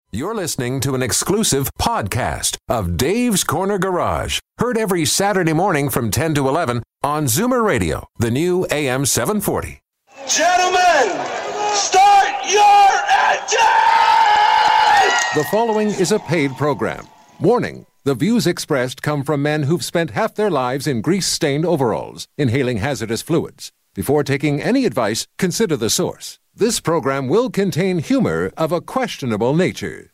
You're listening to an exclusive podcast of Dave's Corner Garage. Heard every Saturday morning from 10 to 11 on Zoomer Radio, the new AM 740. Gentlemen, start your engine! The following is a paid program. Warning, the views expressed come from men who've spent half their lives in grease-stained overalls, inhaling hazardous fluids. Before taking any advice, consider the source. This program will contain humor of a questionable nature.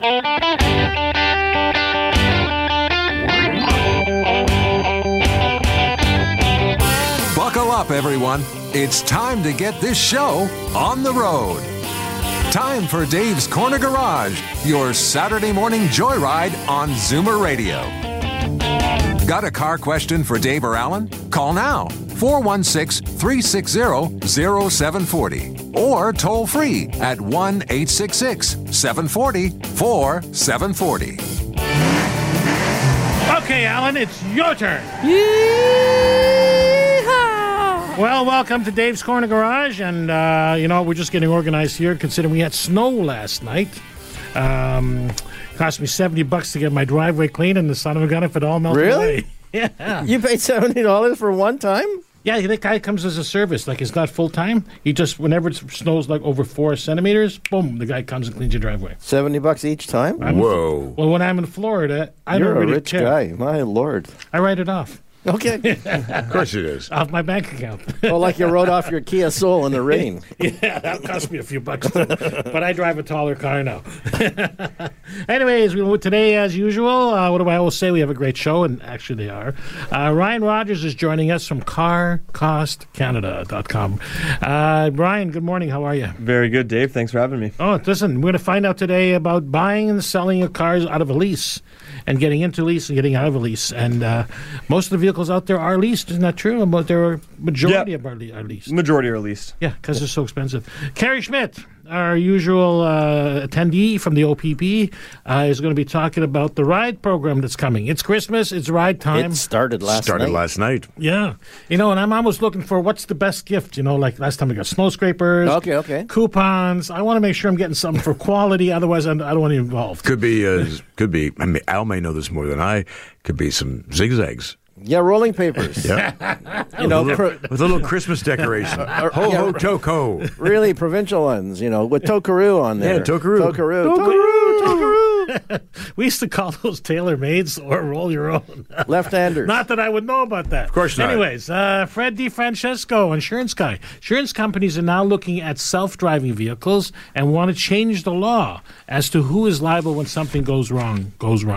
Buckle up, everyone. It's time to get this show on the road. Time for Dave's Corner Garage, your Saturday morning joyride on Zoomer Radio. Got a car question for Dave or Alan? Call now, 416-360-0740. Or toll free at 1-866-740-4740. Okay, Alan, it's your turn. Yeehaw! Well, welcome to Dave's Corner Garage. And, we're just getting organized here, considering we had snow last night. Cost me $70 to get my driveway clean, and the son of a gun if it all melted away. Yeah. You paid $70 for one time? Yeah, the guy comes as a service. Like, it's not full-time. He just, whenever it snows, like, over 4 centimeters, boom, the guy comes and cleans your driveway. $70 each time? Whoa. Well, when I'm in Florida, I You're don't really a rich care. guy. My Lord. I write it off. Okay. Of course it is. Off my bank account. Well, like you wrote off your Kia Soul in the rain. Yeah, that cost me a few bucks, too. But I drive a taller car now. Anyways, today, as usual, what do I always say? We have a great show, and actually they are. Ryan Rogers is joining us from CarCostCanada.com. Ryan, good morning. How are you? Very good, Dave. Thanks for having me. Oh, listen, we're going to find out today about buying and selling of cars out of a lease and getting into a lease and getting out of a lease. And most of the vehicles out there are leased. Isn't that true? But there are majority of are leased. Majority are leased. Yeah, because they're so expensive. Carrie Schmidt, our usual attendee from the OPP, is going to be talking about the ride program that's coming. It's Christmas. It's ride time. It started last night. Yeah. And I'm almost looking for what's the best gift. Like last time we got snow scrapers. Okay. Coupons. I want to make sure I'm getting something for quality. Otherwise, I don't want to be involved. Could be. I mean, Al may know this more than I. Could be some zigzags. Yeah, rolling papers. Yeah. With a little Christmas decoration. Ho, ho, toko. Really provincial ones, with Tokaroo on there. Yeah, Tokaroo. Tokaroo. We used to call those tailor-mades or roll your own. Left-handers. Not that I would know about that. Of course not. Anyways, Fred DeFrancesco, Insurance Guy. Insurance companies are now looking at self-driving vehicles and want to change the law as to who is liable when something goes wrong.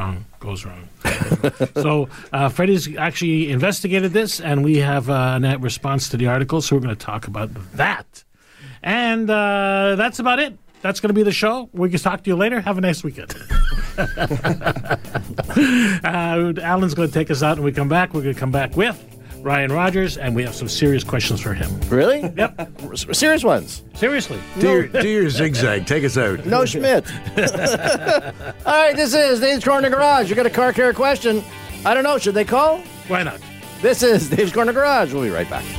So Freddie's actually investigated this, and we have a net response to the article, so we're going to talk about that. And that's about it. That's going to be the show. We can talk to you later. Have a nice weekend. Alan's going to take us out, and we come back. We're going to come back with Ryan Rogers, and we have some serious questions for him. Really? Yep. Serious ones. Seriously. Do your zigzag. Take us out. No Schmidt. All right, this is Dave's Corner Garage. You got a car care question? I don't know. Should they call? Why not? This is Dave's Corner Garage. We'll be right back.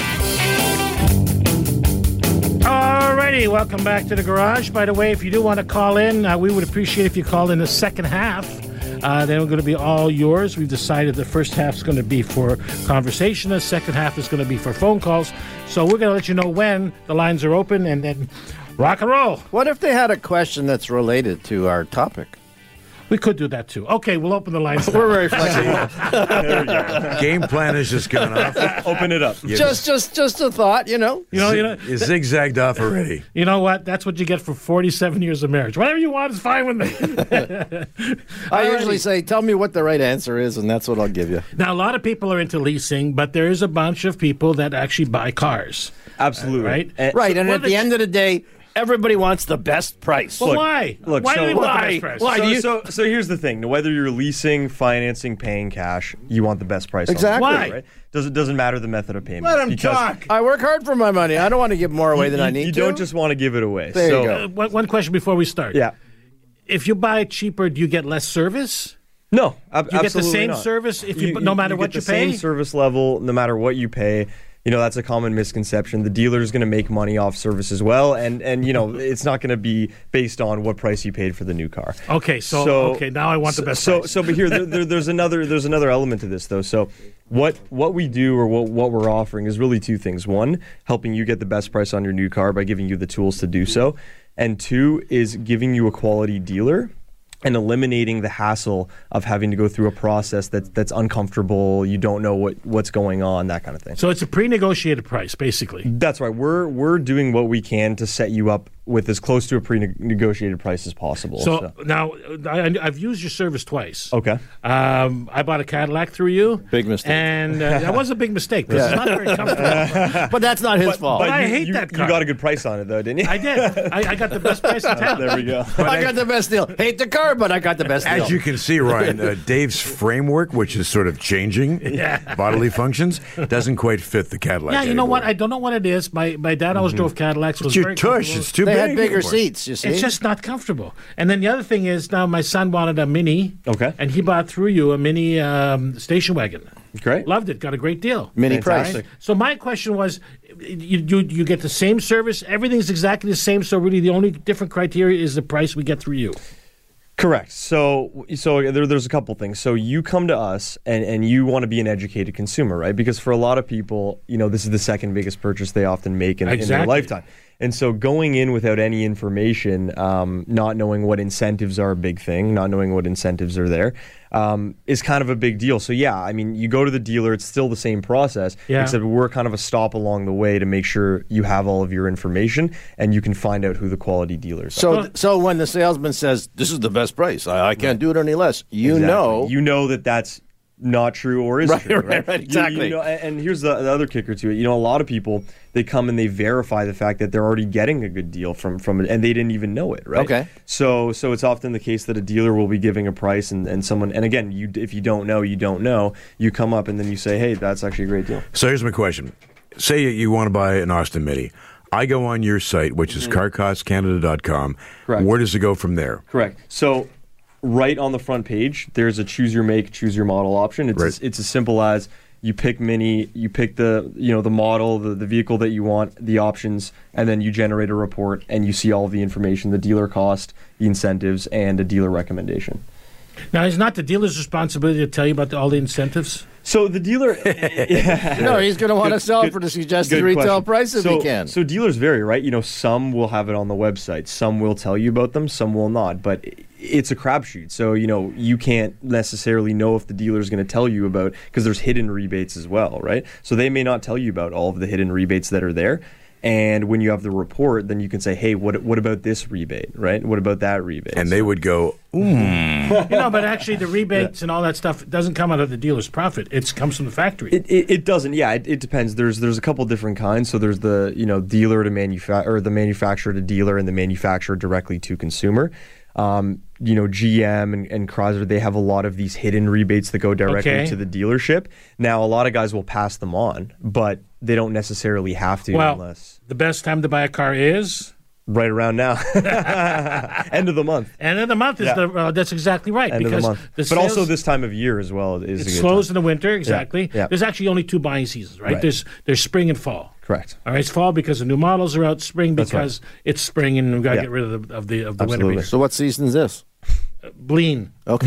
Alrighty, welcome back to the garage. By the way, if you do want to call in, we would appreciate if you called in the second half. Then we're going to be all yours. We've decided the first half is going to be for conversation. The second half is going to be for phone calls. So we're going to let you know when the lines are open, and then rock and roll. What if they had a question that's related to our topic? We could do that too. Okay, we'll open the lines. We're very flexible. There we go. Game plan is just going off. Open it up. Just a thought, You zigzagged off already. You know what? That's what you get for 47 years of marriage. Whatever you want is fine with me. I usually say, tell me what the right answer is, and that's what I'll give you. Now, a lot of people are into leasing, but there is a bunch of people that actually buy cars. Absolutely. Right? Right, and at the end of the day, everybody wants the best price. Well, why? Look, why do they want the best price? Why? So here's the thing. Whether you're leasing, financing, paying cash, you want the best price. Exactly. On it, right? Doesn't matter the method of payment. Let him talk. I work hard for my money. I don't want to give more away than I need to. You don't just want to give it away. There you go. One question before we start. Yeah. If you buy it cheaper, do you get less service? No, you absolutely get the same not. service no matter what you get the pay? same service level, no matter what you pay. that's a common misconception. The dealer is going to make money off service as well, and it's not going to be based on what price you paid for the new car. Okay, so now I want the best price. So, but here there's another element to this though. So, what we do or what we're offering is really two things. One, helping you get the best price on your new car by giving you the tools to do so, and two is giving you a quality dealer and eliminating the hassle of having to go through a process that's uncomfortable. You don't know what's going on, that kind of thing. So it's a pre-negotiated price, basically. That's right. We're doing what we can to set you up with as close to a pre-negotiated price as possible. So now, I've used your service twice. Okay. I bought a Cadillac through you. Big mistake. And that was a big mistake because it's not very comfortable. But that's not his fault. But I hate that car. You got a good price on it, though, didn't you? I did. I got the best price in town. There we go. I got the best deal. Hate the car, but I got the best deal. As you can see, Ryan, Dave's framework, which is sort of changing bodily functions, doesn't quite fit the Cadillac. Yeah, you know anymore. what? I don't know what it is. My dad always drove Cadillacs. It was It's your very tush. comfortable. It's too They big. had bigger anymore. seats, you see. It's just not comfortable. And then the other thing is now my son wanted a Mini. Okay. And he bought through you a Mini station wagon. Great. Loved it. Got a great deal. Mini Fantastic. price. So my question was, you get the same service. Everything's exactly the same. So really the only different criteria is the price we get through you. Correct. So there's a couple things. So you come to us and you want to be an educated consumer, right? Because for a lot of people, this is the second biggest purchase they often make in their lifetime. And so going in without any information, not knowing what incentives are a big thing, not knowing what incentives are there, is kind of a big deal. So you go to the dealer, it's still the same process, except we're kind of a stop along the way to make sure you have all of your information and you can find out who the quality dealers are. So when the salesman says, this is the best price, I can't do it any less, you know that's not true or is true. Right, exactly. And here's the other kicker to it. A lot of people, they come and they verify the fact that they're already getting a good deal from it, and they didn't even know it, right? Okay. So it's often the case that a dealer will be giving a price and someone, and again, if you don't know, you don't know. You come up and then you say, hey, that's actually a great deal. So here's my question. Say you want to buy an Austin Mini. I go on your site, which is carcostcanada.com. Correct. Where does it go from there? Correct. So right on the front page, there's a choose your make, choose your model option. It's as simple as you pick Mini, you pick the model, the vehicle that you want, the options, and then you generate a report and you see all of the information, the dealer cost, the incentives, and a dealer recommendation. Now, is not the dealer's responsibility to tell you about all the incentives? So the dealer, No, he's going to want to sell it for the suggested retail price if he can. So dealers vary, right? Some will have it on the website, some will tell you about them, some will not. But it's a crapshoot. So you can't necessarily know if the dealer is going to tell you about, because there's hidden rebates as well, right? So they may not tell you about all of the hidden rebates that are there. And when you have the report, then you can say, hey, what about this rebate, right? What about that rebate? And they would go, But actually the rebates and all that stuff doesn't come out of the dealer's profit. It comes from the factory. It doesn't. Yeah, it depends. There's a couple different kinds. So there's the dealer to manufacturer, or the manufacturer to dealer, and the manufacturer directly to consumer. GM and Chrysler, they have a lot of these hidden rebates that go directly to the dealership. Now, a lot of guys will pass them on, but they don't necessarily have to unless... the best time to buy a car is? Right around now. End of the month. End of the month is that's exactly right. End because of the month. But also this time of year as well is a good slows time. in the winter, exactly. Yeah. There's actually only two buying seasons, right? There's spring and fall. Correct. All right, it's fall because the new models are out. Spring because it's spring and we've got to get rid of the winter rebates. So what season is this? Bleen. Okay.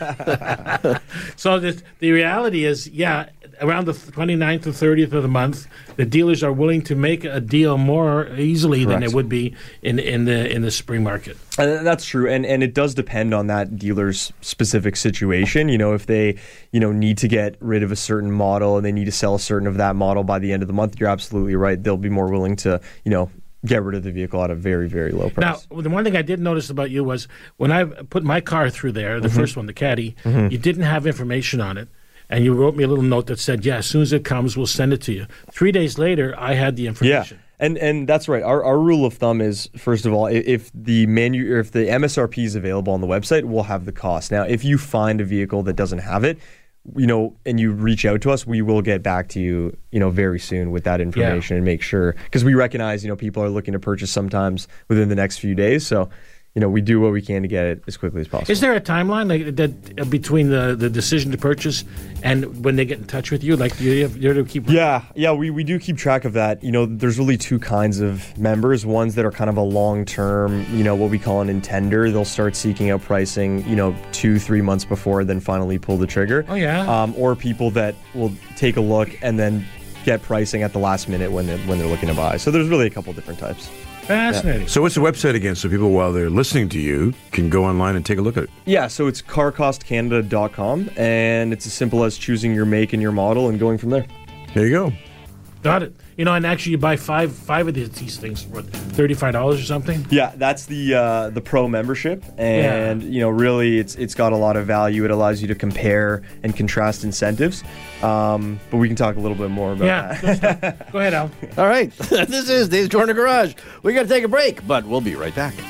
So the reality is, around the 29th or 30th of the month, the dealers are willing to make a deal more easily than it would be in the spring market. That's true, and it does depend on that dealer's specific situation. If they need to get rid of a certain model and they need to sell a certain of that model by the end of the month, you're absolutely right. They'll be more willing to get rid of the vehicle at a very, very low price. Now, the one thing I did notice about you was when I put my car through there, the first one, the Caddy, you didn't have information on it. And you wrote me a little note that said, as soon as it comes, we'll send it to you. 3 days later, I had the information. Yeah, and that's right. Our rule of thumb is, first of all, if the MSRP is available on the website, we'll have the cost. Now, if you find a vehicle that doesn't have it, and you reach out to us, we will get back to you, very soon with that information and make sure, because we recognize, people are looking to purchase sometimes within the next few days. So, we do what we can to get it as quickly as possible. Is there a timeline like that between the decision to purchase and when they get in touch with you? Like, you're to keep. Yeah, we do keep track of that. There's really two kinds of members. Ones that are kind of a long-term, what we call an intender. They'll start seeking out pricing, 2-3 months before, then finally pull the trigger. Oh yeah. Or people that will take a look and then get pricing at the last minute when they're looking to buy. So there's really a couple different types. Fascinating. So what's the website again, so people, while they're listening to you, can go online and take a look at it? Yeah, so it's carcostcanada.com, and it's as simple as choosing your make and your model and going from there. There you go. Got it. And actually you buy five of these things for $35 or something? Yeah, that's the pro membership, and really it's got a lot of value. It allows you to compare and contrast incentives, but we can talk a little bit more about that. Go ahead, Al. All right. This is Dave's Corner Garage. We got to take a break, but we'll be right back.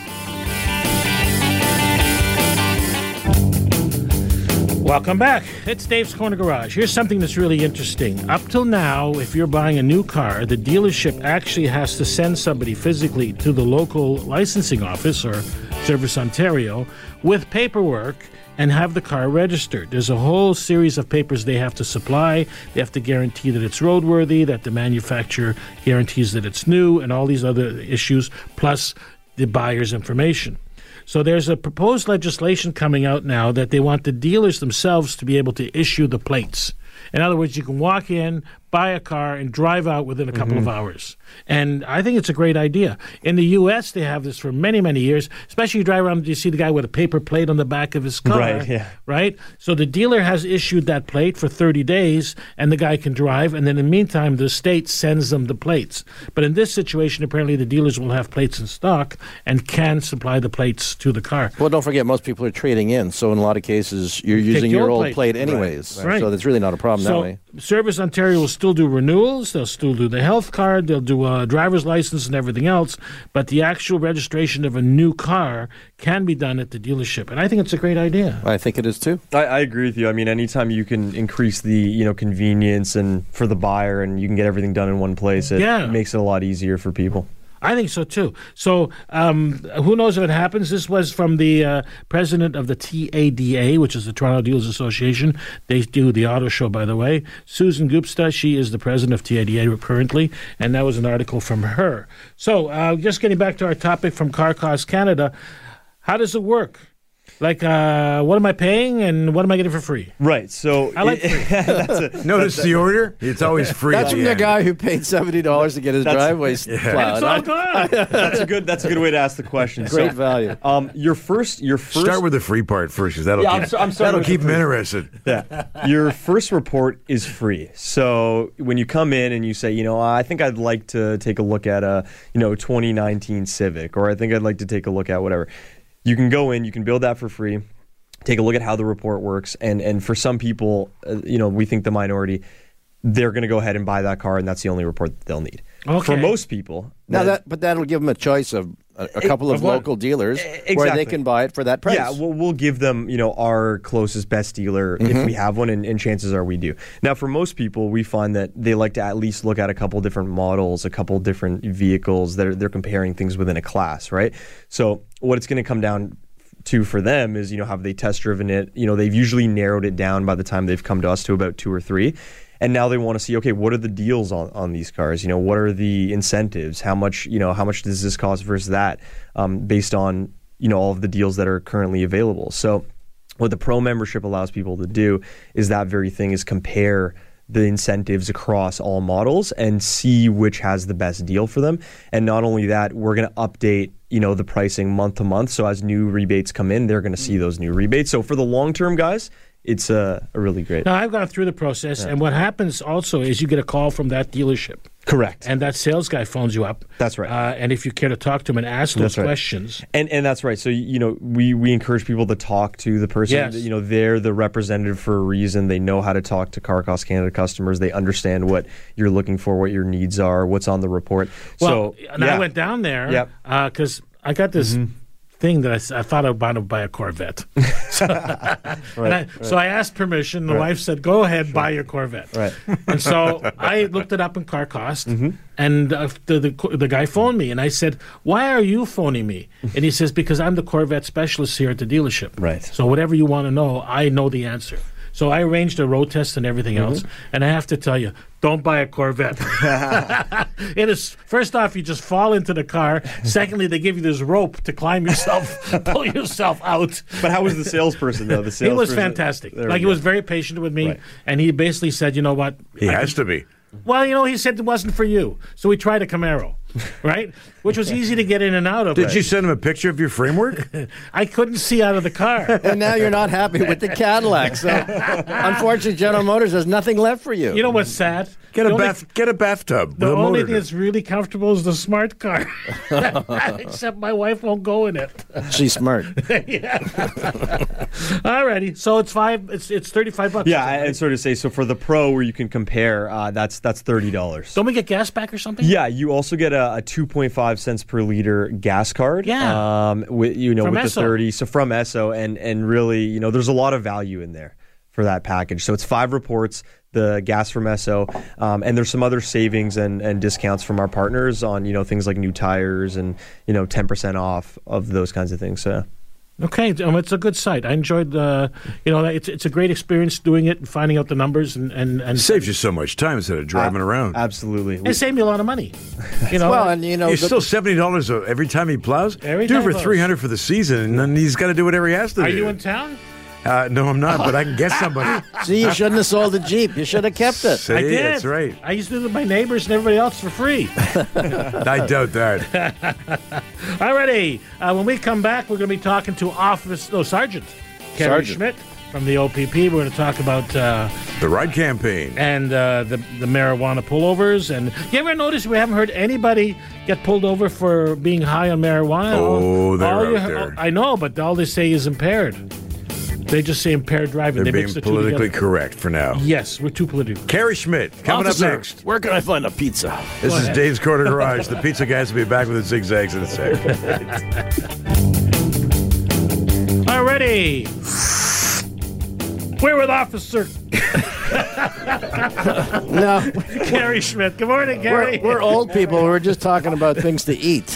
Welcome back. It's Dave's Corner Garage. Here's something that's really interesting. Up till now, if you're buying a new car, the dealership actually has to send somebody physically to the local licensing office or Service Ontario with paperwork and have the car registered. There's a whole series of papers they have to supply. They have to guarantee that it's roadworthy, that the manufacturer guarantees that it's new, and all these other issues, plus the buyer's information. So there's a proposed legislation coming out now that they want the dealers themselves to be able to issue the plates. In other words, you can walk in, buy a car, and drive out within a couple of hours. And I think it's a great idea. In the U.S., they have this for many, many years. Especially you drive around, you see the guy with a paper plate on the back of his car. Right, yeah. Right? So the dealer has issued that plate for 30 days, and the guy can drive. And then in the meantime, the state sends them the plates. But in this situation, apparently the dealers will have plates in stock and can supply the plates to the car. Well, don't forget, most people are trading in. So in a lot of cases, you're using your old plate anyways. Right. So that's really not a problem that way. Service Ontario will still do renewals. They'll still do the health card. They'll do a driver's license and everything else. But the actual registration of a new car can be done at the dealership. And I think it's a great idea. I think it is too. I agree with you. I mean, anytime you can increase the convenience and for the buyer, and you can get everything done in one place, it makes it a lot easier for people. I think so, too. So who knows if it happens? This was from the president of the TADA, which is the Toronto Dealers Association. They do the auto show, by the way. Susan Gupta, she is the president of TADA currently, and that was an article from her. So just getting back to our topic from Car Cost Canada, how does it work? Like, what am I paying and what am I getting for free? Right. So I like free. Notice the order? It's always free. That's from the guy who paid $70 to get his driveway plowed. It's all good. That's a good way to ask the question. Great value. Your first. Start with the free part first, because that'll keep them interested. Yeah. Your first report is free. So when you come in and you say, I think I'd like to take a look at a 2019 Civic, or I think I'd like to take a look at whatever. You can go in, you can build that for free, take a look at how the report works, and for some people, we think the minority, they're going to go ahead and buy that car, and that's the only report that they'll need. Okay. For most people... But that'll give them a choice of a couple of local dealers where they can buy it for that price. Yeah, we'll give them, our closest best dealer if we have one, and chances are we do. Now, for most people, we find that they like to at least look at a couple different models, a couple different vehicles that they're comparing things within a class, right? So what it's going to come down to for them is, have they test driven it? They've usually narrowed it down by the time they've come to us to about 2 or 3. And now they want to see, okay, what are the deals on these cars? What are the incentives? How much does this cost versus that, based on, all of the deals that are currently available. So what the Pro membership allows people to do is that very thing, is compare the incentives across all models and see which has the best deal for them. And not only that, we're going to update, the pricing month to month. So as new rebates come in, they're going to see those new rebates. So for the long-term guys, it's a really great. Now, I've gone through the process, and what happens also is you get a call from that dealership. Correct. And that sales guy phones you up. That's right. And if you care to talk to him and ask those questions. And that's right. So, we encourage people to talk to the person. Yes. They're the representative for a reason. They know how to talk to Car Cost Canada customers. They understand what you're looking for, what your needs are, what's on the report. Well, I went down there because I got this thing that I thought I would buy a Corvette. So I asked permission. The wife said, "Go ahead, buy your Corvette." Right. And so I looked it up in Car Cost, and the guy phoned me, and I said, "Why are you phoning me?" And he says, "Because I'm the Corvette specialist here at the dealership. Right. So whatever you want to know, I know the answer." So I arranged a road test and everything else, and I have to tell you, don't buy a Corvette. It is, first off, you just fall into the car. Secondly, they give you this rope to climb yourself, pull yourself out. But how was the salesperson, though? He was fantastic. He was very patient with me, and he basically said, "You know what? He has to be. Well, he said it wasn't for you. So we tried a Camaro, right? Which was easy to get in and out of. Did you send him a picture of your framework? I couldn't see out of the car. And now you're not happy with the Cadillac. So, unfortunately, General Motors has nothing left for you. You know what's sad? Get a bathtub. The only thing that's really comfortable is the smart car. Except my wife won't go in it. She's smart. Alrighty, so it's $35. Yeah, and sort of say, so for the Pro where you can compare, that's $30. Don't we get gas back or something? Yeah, you also get a 2.5 cents per liter gas card. Yeah. With from the Esso. 30. So from Esso, and really, there's a lot of value in there for that package. So it's 5 reports, the gas from Esso, and there's some other savings and discounts from our partners on, things like new tires and, 10% off of those kinds of things. So. Okay, it's a good site. I enjoyed it's a great experience doing it and finding out the numbers and it saves you so much time instead of driving around. Absolutely, it saved me a lot of money. Well, and he's still $70 every time he plows. Do it for $300 for the season, and then he's got to do whatever he has to do. Are you in town? No, I'm not, but I can get somebody. See, you shouldn't have sold the Jeep. You should have kept it. See, I did. That's right. I used to do it with my neighbors and everybody else for free. I doubt that. Alrighty, when we come back, we're going to be talking to Sergeant Kerry Schmidt from the OPP. We're going to talk about the ride campaign and the marijuana pullovers. And you ever notice we haven't heard anybody get pulled over for being high on marijuana? Oh, they're out there. I know, but all they say is impaired. They just say impaired driving. They're being politically correct for now. Yes, we're too political. Kerry Schmidt, coming up next. Where can I find a pizza? This is Dave's Corner Garage. The pizza guys will be back with the zigzags in a sec. Alrighty. We're with Officer No. Kerry Schmidt. Good morning, Kerry. We're old people. We're just talking about things to eat.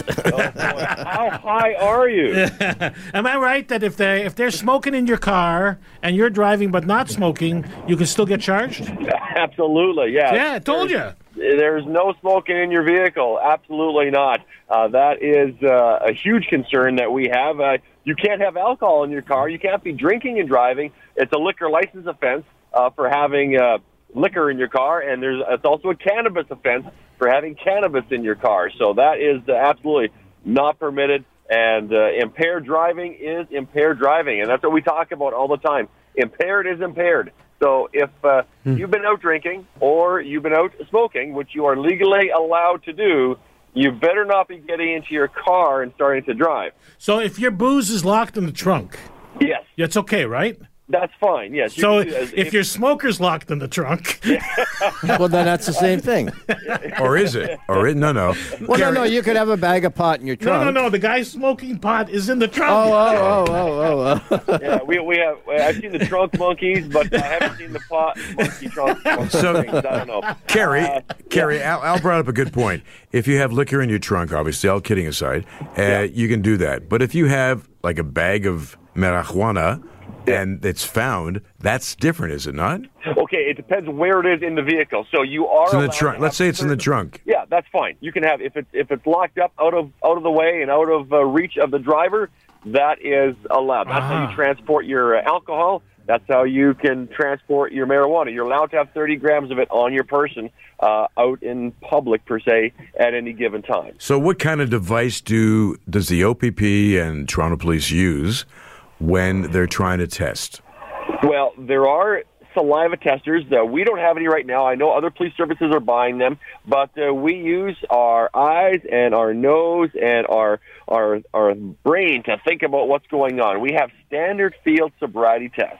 How high are you? Am I right that if they're smoking in your car and you're driving but not smoking, you can still get charged? Absolutely, yeah. Yeah, I told you. There's no smoking in your vehicle. Absolutely not. That is a huge concern that we have. You can't have alcohol in your car. You can't be drinking and driving. It's a liquor license offense for having liquor in your car, and it's also a cannabis offense for having cannabis in your car. So that is absolutely not permitted, and impaired driving is impaired driving, and that's what we talk about all the time. Impaired is impaired. So if you've been out drinking or you've been out smoking, which you are legally allowed to do, you better not be getting into your car and starting to drive. So if your booze is locked in the trunk, yes, it's okay, right? That's fine, yes. So if your smoker's locked in the trunk... Well, then that's the same thing. Or is it? No. Well, no, you could have a bag of pot in your trunk. No, the guy smoking pot is in the trunk. Oh. Yeah, we have. I've seen the trunk monkeys, but I haven't seen the pot monkey trunk. So, I don't know. Kerry, Al brought up a good point. If you have liquor in your trunk, obviously, all kidding aside, you can do that. But if you have like a bag of marijuana and it's found, that's different, is it not? Okay, it depends where it is in the vehicle. So you are it's in the trunk. Let's say it's in the trunk. Yeah, that's fine. You can have if it's locked up out of the way and out of reach of the driver. That is allowed. That's how you transport your alcohol. That's how you can transport your marijuana. You're allowed to have 30 grams of it on your person out in public, per se, at any given time. So what kind of device does the OPP and Toronto Police use when they're trying to test? Well, there are saliva testers. We don't have any right now. I know other police services are buying them, but we use our eyes and our nose and our brain to think about what's going on. We have standard field sobriety tests.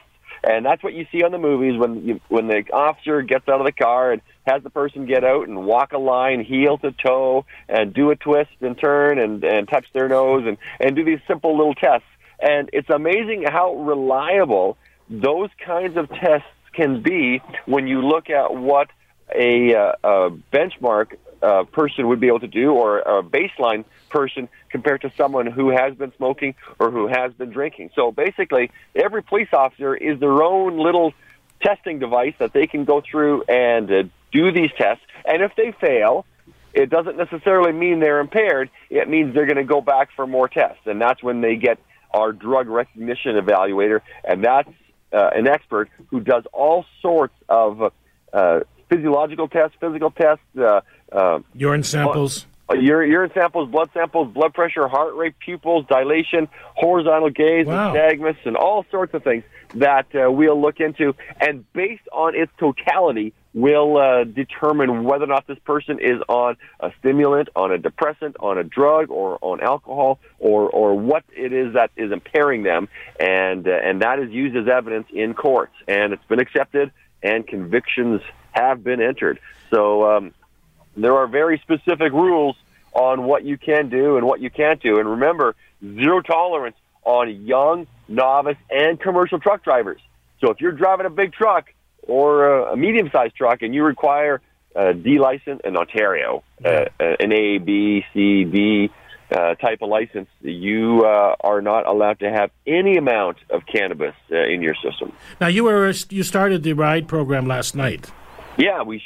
And that's what you see on the movies when the officer gets out of the car and has the person get out and walk a line heel to toe and do a twist and turn and touch their nose and do these simple little tests. And it's amazing how reliable those kinds of tests can be when you look at what a benchmark person would be able to do, or a baseline person compared to someone who has been smoking or who has been drinking. So basically, every police officer is their own little testing device that they can go through and do these tests. And if they fail, it doesn't necessarily mean they're impaired. It means they're going to go back for more tests. And that's when they get our drug recognition evaluator, and that's an expert who does all sorts of physiological tests, physical tests, urine samples. Urine samples, blood pressure, heart rate, pupils, dilation, horizontal gaze, nystagmus, and all sorts of things that we'll look into. And based on its totality, we'll determine whether or not this person is on a stimulant, on a depressant, on a drug, or on alcohol, or what it is that is impairing them. And that is used as evidence in courts. And it's been accepted, and convictions have been entered. So there are very specific rules on what you can do and what you can't do. And remember, zero tolerance on young, novice, and commercial truck drivers. So if you're driving a big truck or a medium-sized truck and you require a D license in Ontario, an A, B, C, D type of license, you are not allowed to have any amount of cannabis in your system. Now, you started the RIDE program last night. Yeah, we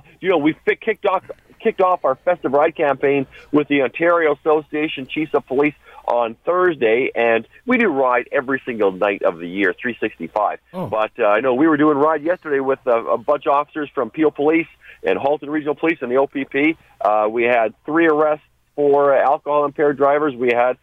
kicked off our Festive Ride campaign with the Ontario Association Chiefs of Police on Thursday, and we do RIDE every single night of the year, 365. But I know we were doing RIDE yesterday with a bunch of officers from Peel Police and Halton Regional Police and the OPP. We had 3 arrests for alcohol-impaired drivers. We had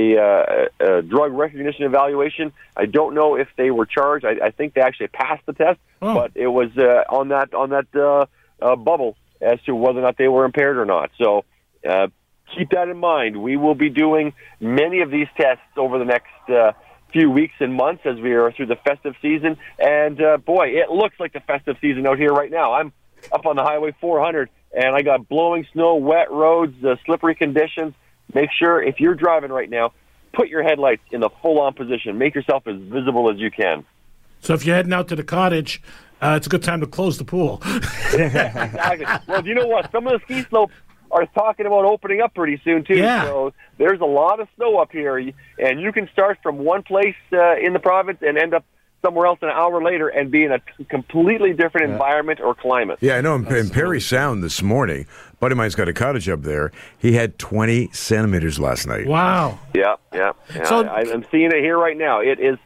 a drug recognition evaluation. I don't know if they were charged. I think they actually passed the test, but it was on that bubble as to whether or not they were impaired or not. So keep that in mind. We will be doing many of these tests over the next few weeks and months as we are through the festive season. And, boy, it looks like the festive season out here right now. I'm up on the Highway 400, and I got blowing snow, wet roads, slippery conditions. Make sure, if you're driving right now, put your headlights in the full-on position. Make yourself as visible as you can. So if you're heading out to the cottage, it's a good time to close the pool. Exactly. Well, you know what? Some of the ski slopes are talking about opening up pretty soon, too. Yeah. So there's a lot of snow up here, and you can start from one place in the province and end up somewhere else an hour later and be in a completely different environment or climate. Yeah, I know. In Perry Sound this morning, a buddy of mine's got a cottage up there. He had 20 centimeters last night. Wow. Yeah. So I'm seeing it here right now.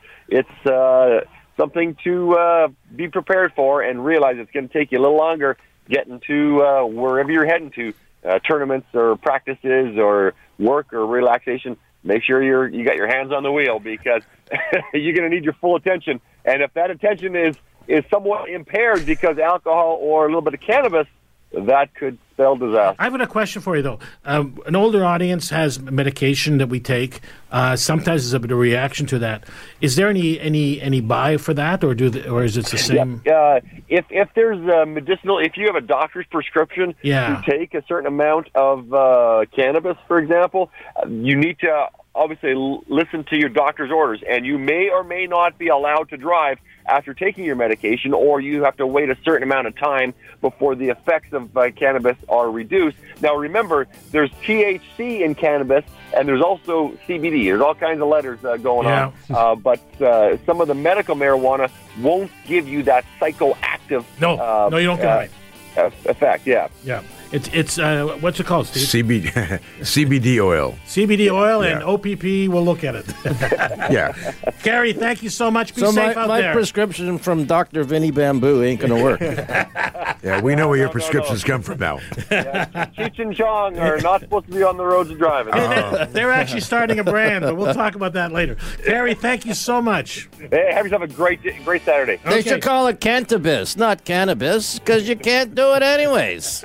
It's something to be prepared for and realize it's going to take you a little longer getting to wherever you're heading to, tournaments or practices or work or relaxation. Make sure you got your hands on the wheel, because you're going to need your full attention. And if that attention is somewhat impaired because alcohol or a little bit of cannabis, that could spell disaster. I've got a question for you, though. An older audience has medication that we take. Sometimes there's a bit of reaction to that. Is there any buy for that, or is it the same? Yeah. If there's medicinal, if you have a doctor's prescription to take a certain amount of cannabis, for example, you need to obviously listen to your doctor's orders, and you may or may not be allowed to drive after taking your medication, or you have to wait a certain amount of time before the effects of cannabis are reduced. Now, remember, there's THC in cannabis, and there's also CBD. There's all kinds of letters going on. But some of the medical marijuana won't give you that psychoactive No, you don't get it. Effect, yeah. It's what's it called, Steve? CBD oil. CBD oil, and OPP will look at it. Yeah. Gary, thank you so much. Be safe out there. My prescription from Dr. Vinny Bamboo ain't going to work. Yeah, we know where your prescriptions come from now. Cheech and Chong are not supposed to be on the roads of driving. They're actually starting a brand, but we'll talk about that later. Gary, thank you so much. Hey, have yourself a great Saturday. They should call it Cantabis, not cannabis, because you can't do it anyways.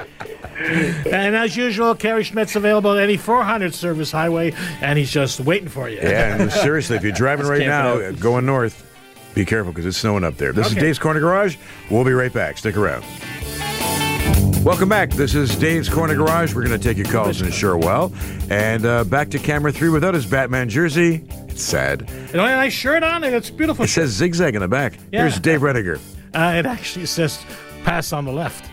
And as usual, Kerry Schmidt's available at any 400 Service Highway, and he's just waiting for you. Yeah, and seriously, if you're driving right now, going north, Be careful because it's snowing up there. This is Dave's Corner Garage. We'll be right back. Stick around. Welcome back. This is Dave's Corner Garage. We're going to take your calls in a short while. And back to camera 3 without his Batman jersey. It's sad. And a nice shirt on it. It's beautiful. It says zigzag in the back. Yeah. Here's Dave Rediger. It actually says pass on the left.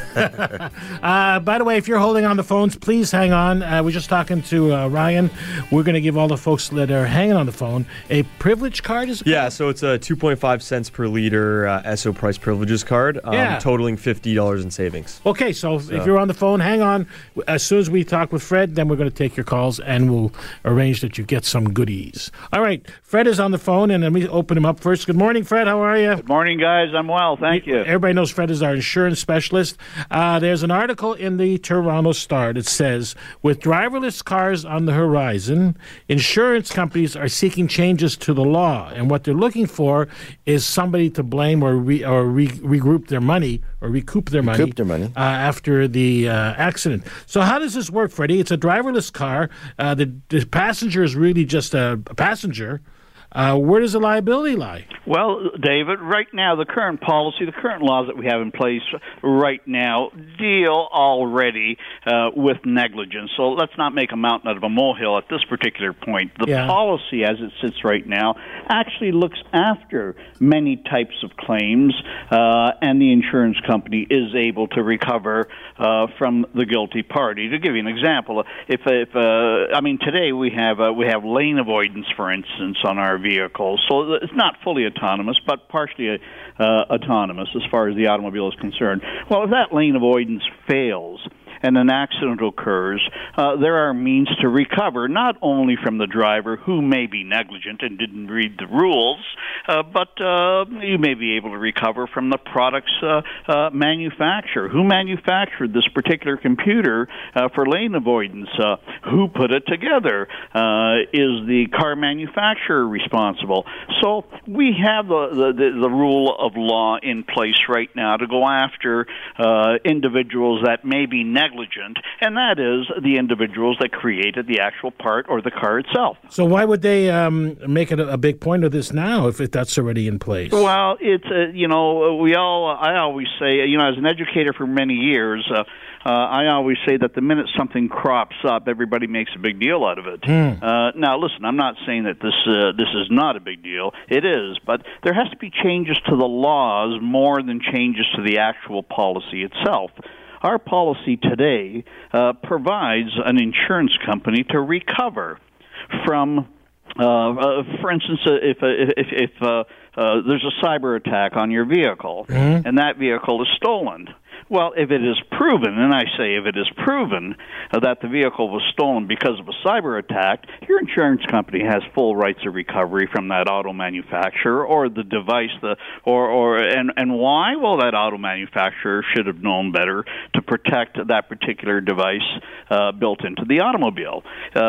By the way, if you're holding on the phones, please hang on. We're just talking to Ryan. We're going to give all the folks that are hanging on the phone a privilege card. Is it called? So it's a 2.5 cents per liter Esso Price Privileges card, totaling $50 in savings. Okay, so if you're on the phone, hang on. As soon as we talk with Fred, then we're going to take your calls and we'll arrange that you get some goodies. All right, Fred is on the phone, and let me open him up first. Good morning, Fred. How are you? Good morning, guys. I'm well. Thank you. Everybody knows Fred is our insurance specialist. There's an article in the Toronto Star that says, with driverless cars on the horizon, insurance companies are seeking changes to the law. And what they're looking for is somebody to blame or regroup their money or recoup their money after the accident. So how does this work, Freddie? It's a driverless car. The passenger is really just a passenger. Where does the liability lie? Well, David, right now, the current policy, the current laws that we have in place right now deal already with negligence. So let's not make a mountain out of a molehill at this particular point. The policy, as it sits right now, actually looks after many types of claims, and the insurance company is able to recover from the guilty party. To give you an example, today we have lane avoidance, for instance, on our vehicles. So it's not fully autonomous, but partially autonomous as far as the automobile is concerned. Well, if that lane avoidance fails and an accident occurs, there are means to recover, not only from the driver who may be negligent and didn't read the rules, but you may be able to recover from the product's manufacturer. Who manufactured this particular computer for lane avoidance? Who put it together? Is the car manufacturer responsible? So we have the rule of law in place right now to go after individuals that may be negligent, and that is the individuals that created the actual part or the car itself. So why would they make it a big point of this now if that's already in place? Well, it's I always say, as an educator for many years, I always say that the minute something crops up, everybody makes a big deal out of it. Now, listen, I'm not saying that this is not a big deal. It is, but there has to be changes to the laws more than changes to the actual policy itself. Our policy today provides an insurance company to recover from, for instance, if there's a cyber attack on your vehicle and that vehicle is stolen. Well, if it is proven, and I say if it is proven that the vehicle was stolen because of a cyber attack, your insurance company has full rights of recovery from that auto manufacturer or the device. And why? Well, that auto manufacturer should have known better to protect that particular device built into the automobile.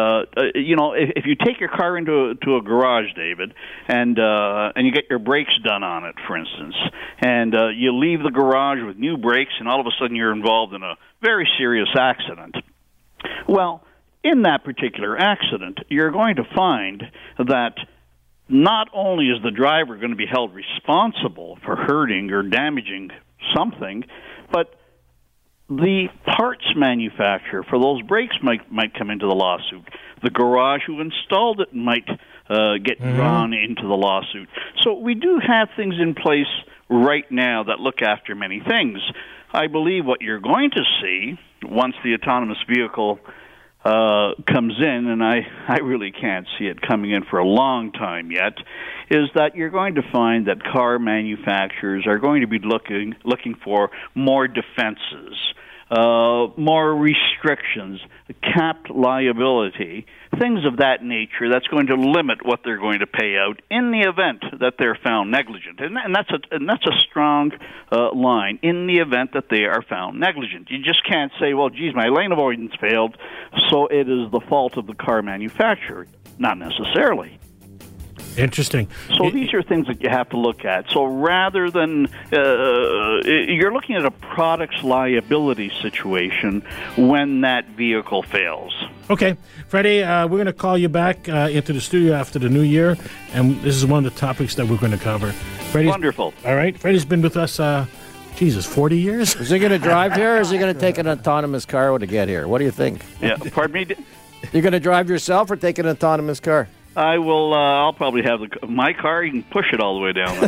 If you take your car into a garage, David, and you get your brakes done on it, for instance, and you leave the garage with new brakes, and all of a sudden you're involved in a very serious accident. Well, in that particular accident, you're going to find that not only is the driver going to be held responsible for hurting or damaging something, but the parts manufacturer for those brakes might come into the lawsuit. The garage who installed it might get drawn into the lawsuit. So we do have things in place right now that look after many things. I believe what you're going to see once the autonomous vehicle comes in, and I really can't see it coming in for a long time yet, is that you're going to find that car manufacturers are going to be looking for more defenses, more restrictions, capped liability, things of that nature that's going to limit what they're going to pay out in the event that they're found negligent. And that's a strong line, in the event that they are found negligent. You just can't say, well, geez, my lane avoidance failed, so it is the fault of the car manufacturer. Not necessarily. Interesting. So these are things that you have to look at. So rather than you're looking at a product's liability situation when that vehicle fails. Okay, Freddie, we're going to call you back into the studio after the new year, and this is one of the topics that we're going to cover. Freddie's, Wonderful. All right, Freddie's been with us, 40 years? Is he going to drive here, or is he going to take an autonomous car to get here? What do you think? Yeah, pardon me? You're going to drive yourself or take an autonomous car? I will. I'll probably have my car. You can push it all the way down.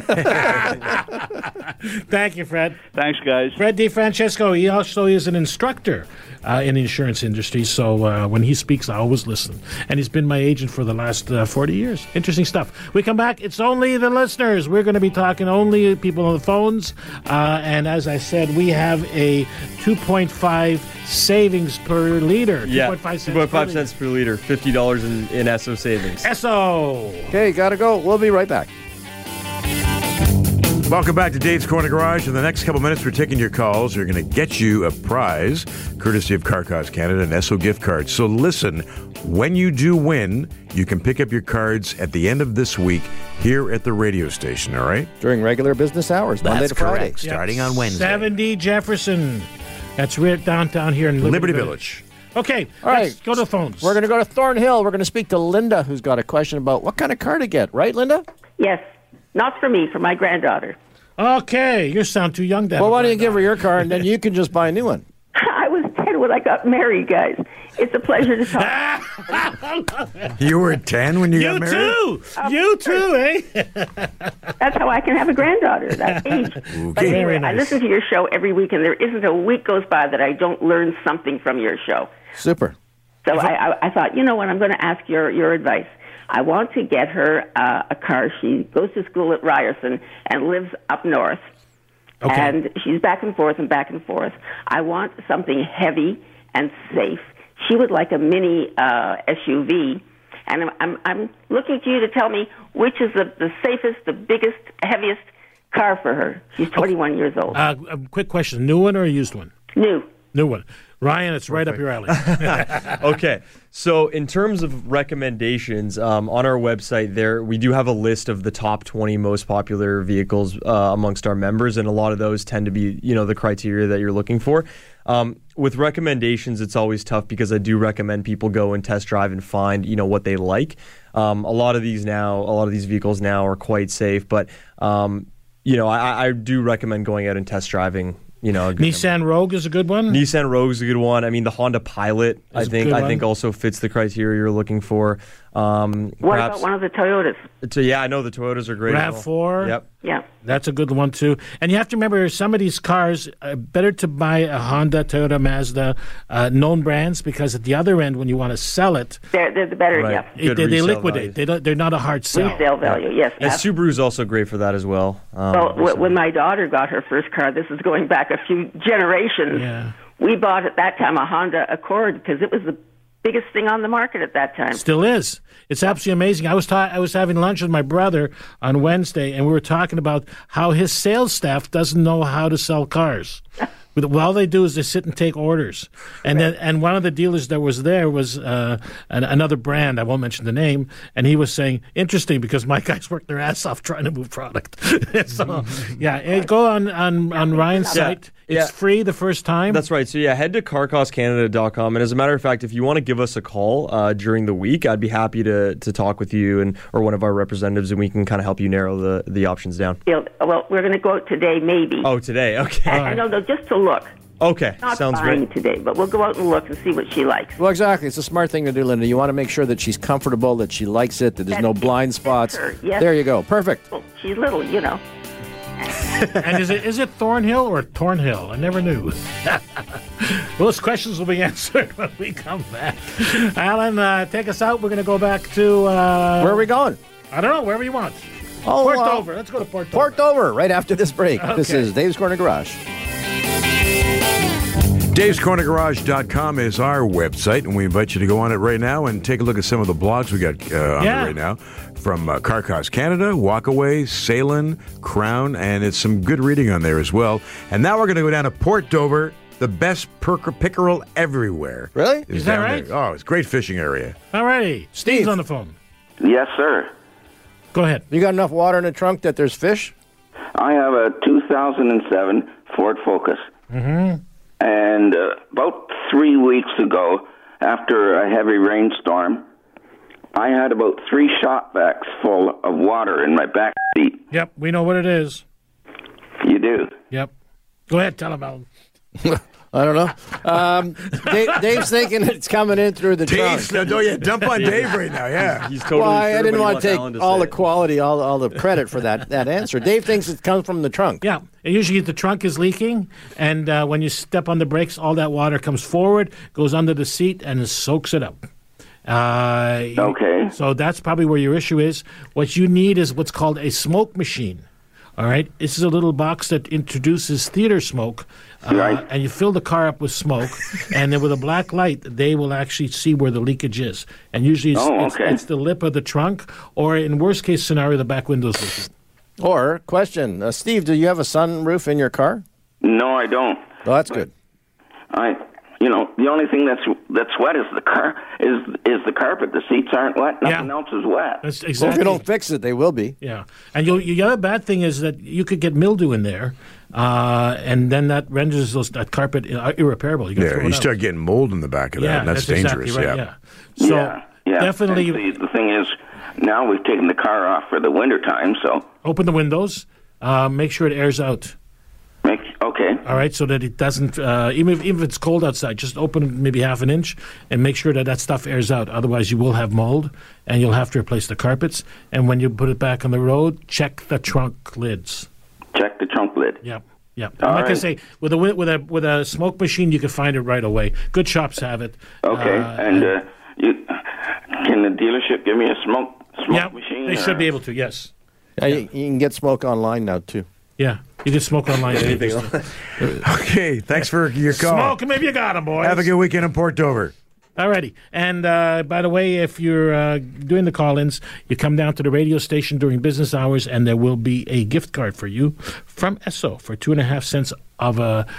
Thank you, Fred. Thanks, guys. Fred DeFrancesco, he also is an instructor in the insurance industry, so when he speaks, I always listen. And he's been my agent for the last 40 years. Interesting stuff. We come back, it's only the listeners. We're going to be talking only people on the phones. And as I said, we have a 2.5 savings per liter. Yeah, 2.5 cents per liter, $50 in Esso savings. Esso! Okay, gotta go. We'll be right back. Welcome back to Dave's Corner Garage. In the next couple minutes, we're taking your calls. We're going to get you a prize, courtesy of CarCost Canada, an Esso gift card. So listen, when you do win, you can pick up your cards at the end of this week here at the radio station, all right? During regular business hours, Monday to Friday. Correct. Starting on Wednesday. 70 Jefferson. That's right downtown here in Liberty Village. Okay, all right, let's go to the phones. We're going to go to Thornhill. We're going to speak to Linda, who's got a question about what kind of car to get. Right, Linda? Yes. Not for me, for my granddaughter. Okay, you sound too young to have Well, why don't you give her your car, and then you can just buy a new one? I was 10 when I got married, guys. It's a pleasure to talk. You were 10 when you got married? You too, eh? That's how I can have a granddaughter, that age. Okay. But anyway, Very nice. I listen to your show every week, and there isn't a week goes by that I don't learn something from your show. Super. So I thought, you know what, I'm going to ask your advice. I want to get her a car. She goes to school at Ryerson and lives up north. Okay. And she's back and forth and back and forth. I want something heavy and safe. She would like a mini SUV. And I'm looking to you to tell me which is the safest, the biggest, heaviest car for her. She's 21 years old. A quick question. New one or a used one? New. New one. Ryan, it's right up your alley. Okay, so in terms of recommendations, on our website there, we do have a list of the top 20 most popular vehicles amongst our members, and a lot of those tend to be, the criteria that you're looking for. With recommendations, it's always tough because I do recommend people go and test drive and find, what they like. A lot of these vehicles now are quite safe, but, I do recommend going out and test driving. Nissan Rogue is a good one. Nissan Rogue is a good one. I mean, the Honda Pilot, I think also fits the criteria you're looking for. What about one of the Toyotas? I know the Toyotas are great. RAV4. Yep. Yeah. That's a good one, too. And you have to remember, some of these cars, better to buy a Honda, Toyota, Mazda, known brands, because at the other end, when you want to sell it... They're the better, right. yeah. They liquidate. They're not a hard sell. Resale value, yes. And Subaru's also great for that as well. When my daughter got her first car, this is going back a few generations, we bought at that time a Honda Accord because it was the biggest thing on the market at that time. Still is. It's absolutely amazing. I was having lunch with my brother on Wednesday, and we were talking about how his sales staff doesn't know how to sell cars. All they do is they sit and take orders. And one of the dealers that was there was another brand. I won't mention the name. And he was saying, interesting, because my guys work their ass off trying to move product. So, go on Ryan's site. It's free the first time. That's right. So, head to carcostcanada.com. And as a matter of fact, if you want to give us a call during the week, I'd be happy to talk with you or one of our representatives, and we can kind of help you narrow the options down. Yeah, well, we're going to go out today, maybe. Oh, today. Okay. I know, just to look. Okay, Not sounds buying great. today, but we'll go out and look and see what she likes. Well, exactly. It's a smart thing to do, Linda. You want to make sure that she's comfortable, that she likes it, that there's no blind spots. Yes. There you go. Perfect. Well, she's little, And is it Thornhill or Thornhill? I never knew. Those questions will be answered when we come back. Alan, take us out. We're going to go back to... Where are we going? I don't know. Wherever you want. Oh, Port Dover. Let's go to Port Dover. Port Dover, right after this break. Okay. This is Dave's Corner Garage. Dave'sCornerGarage.com is our website, and we invite you to go on it right now and take a look at some of the blogs we got on there right now. From CarCost Canada, Walkaway, Salem, Crown, and it's some good reading on there as well. And now we're going to go down to Port Dover, the best pickerel everywhere. Really? Is that down right? there. Oh, it's a great fishing area. All righty. Steve's on the phone. Yes, sir. Go ahead. You got enough water in the trunk that there's fish? I have a 2007 Ford Focus. Mm-hmm. And about 3 weeks ago, after a heavy rainstorm. I had about 3 shop vacs full of water in my back seat. Yep, we know what it is. You do? Yep. Go ahead, tell him, Alan. I don't know. Dave's thinking it's coming in through the trunk. Dump on Dave right now, yeah. He's totally I sure, didn't but want to he take wants Alan to all say the it. quality, all the credit for that answer. Dave thinks it comes from the trunk. Yeah, and usually the trunk is leaking, and when you step on the brakes, all that water comes forward, goes under the seat, and soaks it up. Okay. So that's probably where your issue is. What you need is what's called a smoke machine. All right? This is a little box that introduces theater smoke, Right. and you fill the car up with smoke, and then with a black light, they will actually see where the leakage is. And usually it's the lip of the trunk, or in worst case scenario, the back window's leaking. Or, question, Steve, do you have a sunroof in your car? No, I don't. Oh, that's good. The only thing that's wet is the car is the carpet. The seats aren't wet. Nothing else is wet. That's exactly. Well, if you don't fix it, they will be. Yeah, and the other bad thing is that you could get mildew in there, and then that renders that carpet irreparable. You start getting mold in the back of that, and that's dangerous. Exactly right, yeah. So definitely. And the thing is, now we've taken the car off for the winter time, so open the windows, make sure it airs out. Okay. All right, so that it doesn't, even if it's cold outside, just open it maybe half an inch and make sure that stuff airs out. Otherwise, you will have mold, and you'll have to replace the carpets. And when you put it back on the road, check the trunk lids. Check the trunk lid. Yep. Like I say, with a smoke machine, you can find it right away. Good shops have it. Okay, can the dealership give me a smoke machine? They should be able to. Yes. You can get smoke online now too. Yeah, you can smoke online. Anything else? Okay, thanks for your call. Smoke, maybe you got him, boys. Have a good weekend in Port Dover. Alrighty. And by the way, if you're doing the call-ins, you come down to the radio station during business hours, and there will be a gift card for you from Esso for 2.5 cents off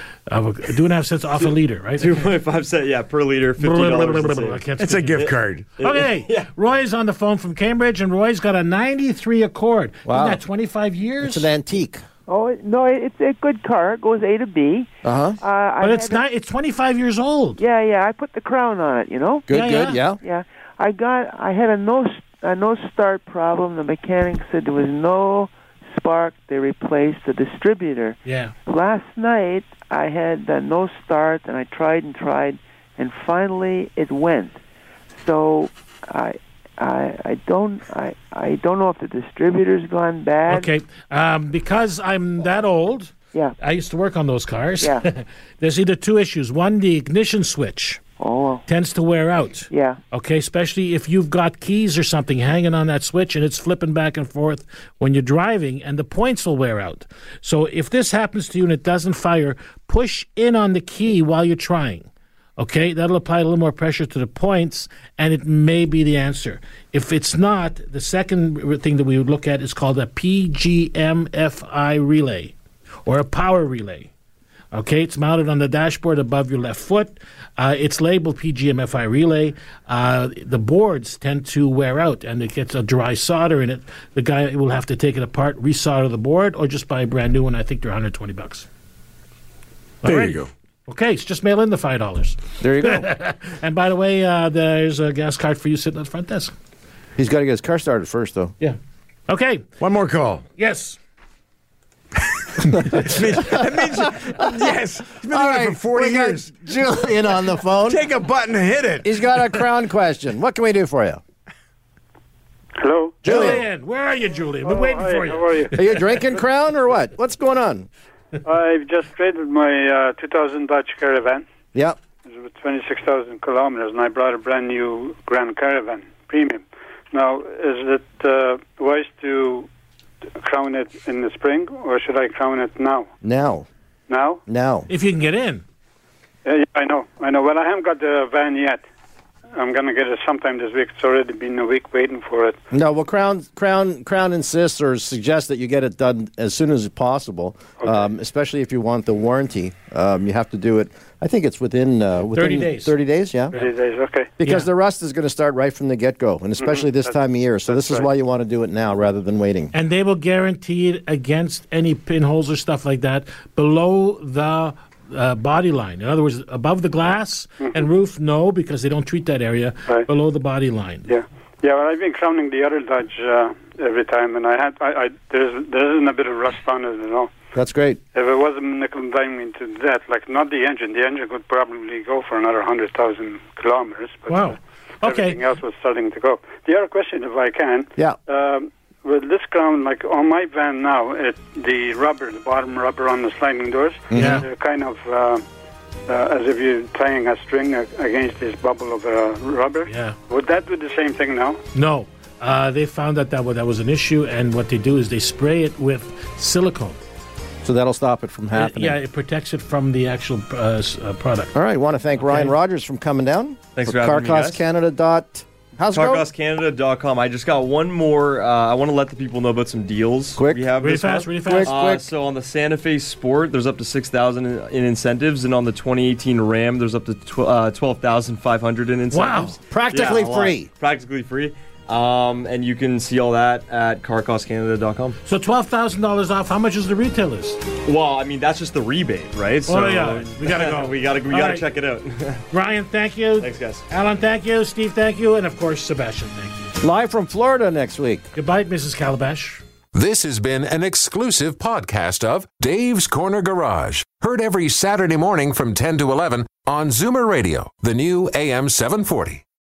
a liter, right? 2.5 cents, per liter, $50. It's a gift card. Okay. Yeah. Roy's on the phone from Cambridge, and Roy's got a 93 Accord. Wow. Isn't that 25 years? It's an antique. Oh, no, it's a good car. It goes A to B. Uh-huh. But it's 25 years old. Yeah. I put the crown on it, you know? Good. Yeah. I had a no start problem. The mechanic said there was no spark. They replaced the distributor. Yeah. Last night, I had no start, and I tried, and finally it went. So I don't know if the distributor's gone bad. Okay, because I'm that old. Yeah. I used to work on those cars. Yeah. There's either two issues. One, the ignition switch tends to wear out. Yeah. Okay, especially if you've got keys or something hanging on that switch and it's flipping back and forth when you're driving, and the points will wear out. So if this happens to you and it doesn't fire, push in on the key while you're trying. Okay, that'll apply a little more pressure to the points, and it may be the answer. If it's not, the second thing that we would look at is called a PGM-FI relay, or a power relay. Okay, it's mounted on the dashboard above your left foot. It's labeled PGM-FI relay. The boards tend to wear out, and it gets a dry solder in it. The guy will have to take it apart, resolder the board, or just buy a brand new one. I think they're $120. There you go. Okay, so just mail in the $5. There you go. And by the way, there's a gas card for you sitting at the front desk. He's got to get his car started first, though. Yeah. Okay. One more call. Yes. That means yes. He's been doing it for 40 years. Julian on the phone. Take a button and hit it. He's got a crown question. What can we do for you? Hello? Julian, where are you, Julian? We're waiting for you. How are you? Are you drinking crown or what? What's going on? I've just traded my 2000 Dodge Caravan. Yeah. It's 26,000 kilometers, and I brought a brand new Grand Caravan Premium. Now, is it wise to crown it in the spring, or should I crown it now? Now. Now? If you can get in. Yeah, I know. Well, I haven't got the van yet. I'm going to get it sometime this week. It's already been a week waiting for it. No, well, Crown insists or suggests that you get it done as soon as possible, especially if you want the warranty. You have to do it, I think it's within 30 days. 30 days, yeah. 30 days, okay. Because the rust is going to start right from the get-go, and especially this time of year. So this is why you want to do it now rather than waiting. And they will guarantee it against any pinholes or stuff like that below the body line. In other words, above the glass and roof, no, because they don't treat that area. Right. Below the body line. Yeah. Yeah, well, I've been crowning the other Dodge every time, and there isn't a bit of rust on it at all. That's great. If it wasn't nickel and diming to that, like not the engine could probably go for another 100,000 kilometers. But, wow. Okay. Everything else was starting to go. The other question, if I can. Yeah. With this crown, like on my van now, the bottom rubber on the sliding doors, they're kind of as if you're tying a string against this bubble of rubber. Yeah. Would that do the same thing now? No. They found that was an issue, and what they do is they spray it with silicone. So that'll stop it from happening. It protects it from the actual product. All right, I want to thank Ryan Rogers from coming down. Thanks for having me, guys. CarCostCanada.com. I just got one more. I want to let the people know about some deals. Quick. We have really fast. Quick. So on the Santa Fe Sport, there's up to $6,000 in incentives, and on the 2018 Ram, there's up to $12,500 in incentives. Wow, practically free. Practically free. And you can see all that at CarCostCanada.com. So $12,000 off. How much is the retail list? Well, I mean that's just the rebate, right? So yeah, we gotta go. we gotta check it out. Ryan, thank you. Thanks, guys. Alan, thank you. Steve, thank you, and of course Sebastian, thank you. Live from Florida next week. Goodbye, Mrs. Calabash. This has been an exclusive podcast of Dave's Corner Garage. Heard every Saturday morning from 10 to 11 on Zoomer Radio, the new AM 740.